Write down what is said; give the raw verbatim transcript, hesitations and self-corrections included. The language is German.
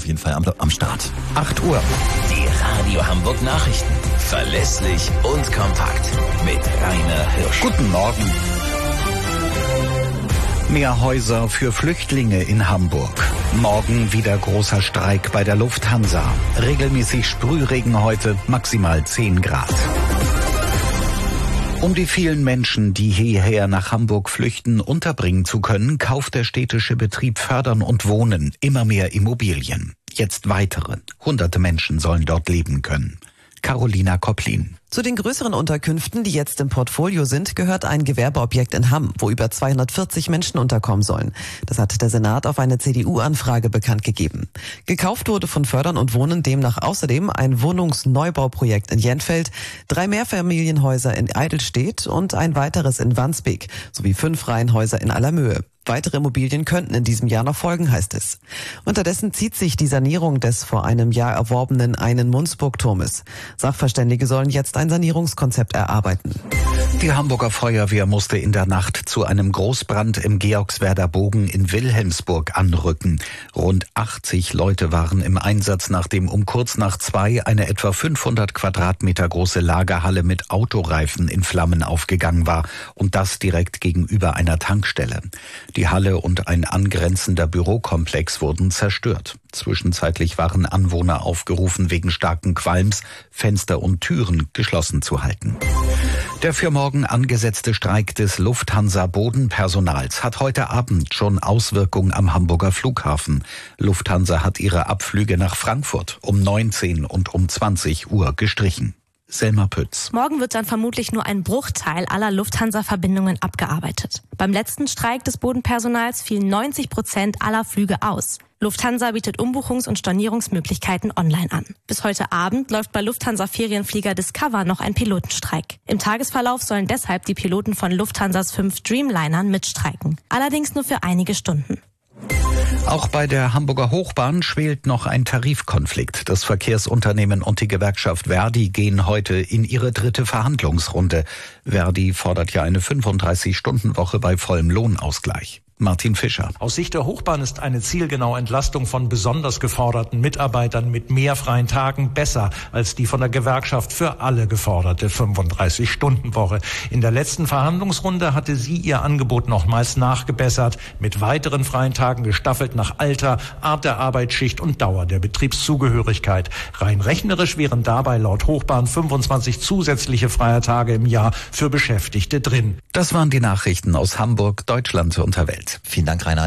jeden Fall am, am Start. acht Uhr. Die Radio Hamburg Nachrichten. Verlässlich und kompakt. Mit Rainer Hirsch. Guten Morgen. Mehr Häuser für Flüchtlinge in Hamburg. Morgen wieder großer Streik bei der Lufthansa. Regelmäßig Sprühregen heute, maximal zehn Grad. Um die vielen Menschen, die hierher nach Hamburg flüchten, unterbringen zu können, kauft der städtische Betrieb Fördern und Wohnen immer mehr Immobilien. Jetzt weitere. Hunderte Menschen sollen dort leben können. Carolina Kopplin. Zu den größeren Unterkünften, die jetzt im Portfolio sind, gehört ein Gewerbeobjekt in Hamm, wo über zweihundertvierzig Menschen unterkommen sollen. Das hat der Senat auf eine C D U-Anfrage bekannt gegeben. Gekauft wurde von Fördern und Wohnen demnach außerdem ein Wohnungsneubauprojekt in Jenfeld, drei Mehrfamilienhäuser in Eidelstedt und ein weiteres in Wandsbek, sowie fünf Reihenhäuser in Allermöhe. Weitere Immobilien könnten in diesem Jahr noch folgen, heißt es. Unterdessen zieht sich die Sanierung des vor einem Jahr erworbenen Einen-Mundsburg-Turmes. Sachverständige sollen jetzt ein Sanierungskonzept erarbeiten. Die Hamburger Feuerwehr musste in der Nacht zu einem Großbrand im Georgswerder Bogen in Wilhelmsburg anrücken. Rund achtzig Leute waren im Einsatz, nachdem um kurz nach zwei eine etwa fünfhundert Quadratmeter große Lagerhalle mit Autoreifen in Flammen aufgegangen war. Und das direkt gegenüber einer Tankstelle. Die Halle und ein angrenzender Bürokomplex wurden zerstört. Zwischenzeitlich waren Anwohner aufgerufen, wegen starken Qualms Fenster und Türen geschlossen zu halten. Der für morgen angesetzte Streik des Lufthansa-Bodenpersonals hat heute Abend schon Auswirkungen am Hamburger Flughafen. Lufthansa hat ihre Abflüge nach Frankfurt um neunzehn und um zwanzig Uhr gestrichen. Selma Pütz. Morgen wird dann vermutlich nur ein Bruchteil aller Lufthansa-Verbindungen abgearbeitet. Beim letzten Streik des Bodenpersonals fielen neunzig Prozent aller Flüge aus. Lufthansa bietet Umbuchungs- und Stornierungsmöglichkeiten online an. Bis heute Abend läuft bei Lufthansa-Ferienflieger Discover noch ein Pilotenstreik. Im Tagesverlauf sollen deshalb die Piloten von Lufthansas fünf Dreamlinern mitstreiken. Allerdings nur für einige Stunden. Auch bei der Hamburger Hochbahn schwelt noch ein Tarifkonflikt. Das Verkehrsunternehmen und die Gewerkschaft Verdi gehen heute in ihre dritte Verhandlungsrunde. Verdi fordert ja eine fünfunddreißig-Stunden-Woche bei vollem Lohnausgleich. Martin Fischer. Aus Sicht der Hochbahn ist eine zielgenaue Entlastung von besonders geforderten Mitarbeitern mit mehr freien Tagen besser als die von der Gewerkschaft für alle geforderte fünfunddreißig-Stunden-Woche. In der letzten Verhandlungsrunde hatte sie ihr Angebot nochmals nachgebessert, mit weiteren freien Tagen gestaffelt nach Alter, Art der Arbeitsschicht und Dauer der Betriebszugehörigkeit. Rein rechnerisch wären dabei laut Hochbahn fünfundzwanzig zusätzliche freie Tage im Jahr für Beschäftigte drin. Das waren die Nachrichten aus Hamburg, Deutschland und der Welt. Vielen Dank, Rainer.